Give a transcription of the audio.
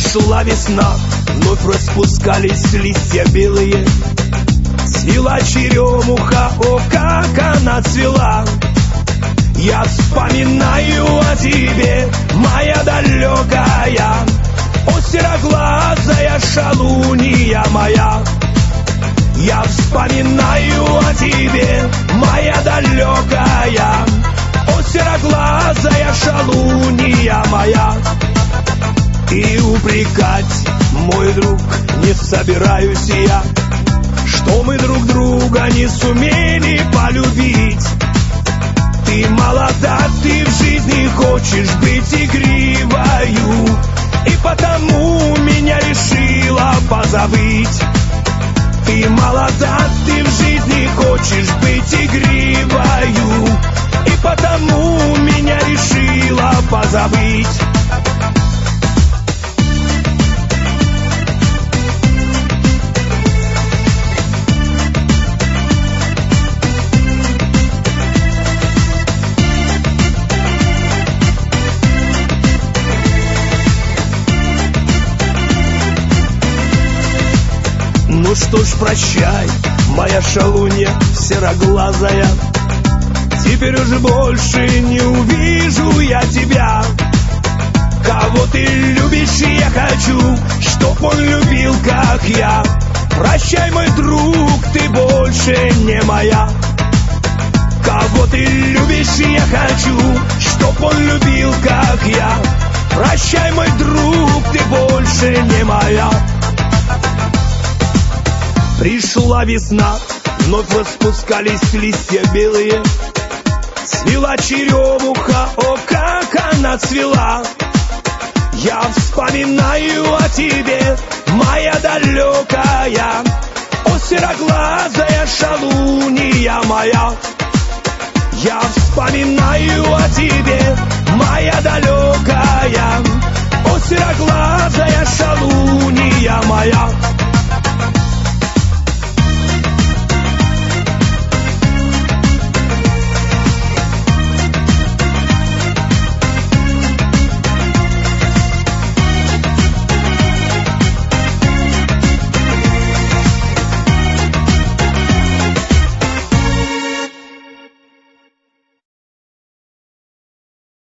Пришла весна, вновь распускались листья белые. Цвела черемуха, о, как она цвела. Я вспоминаю о тебе, моя далекая, о, сероглазая шалунья моя. Я вспоминаю о тебе, моя далекая, о, сероглазая шалунья моя. И упрекать, мой друг, не собираюсь я, что мы друг друга не сумели полюбить. Ты молода, ты в жизни хочешь быть игривою, и потому меня решила позабыть. Ты молода, ты в жизни хочешь быть игривою, и потому меня решила позабыть. Ну что ж, прощай, моя шалунья сероглазая, теперь уже больше не увижу я тебя. Кого ты любишь, я хочу, чтоб он любил, как я. Прощай, мой друг, ты больше не моя. Кого ты любишь, я хочу, чтоб он любил, как я. Прощай, мой друг, ты больше не моя. Пришла весна, вновь распускались листья белые. Цвела черемуха, о, как она цвела. Я вспоминаю о тебе, моя далекая, о, сероглазая шалунья моя. Я вспоминаю о тебе, моя далекая, о, сероглазая шалунья моя.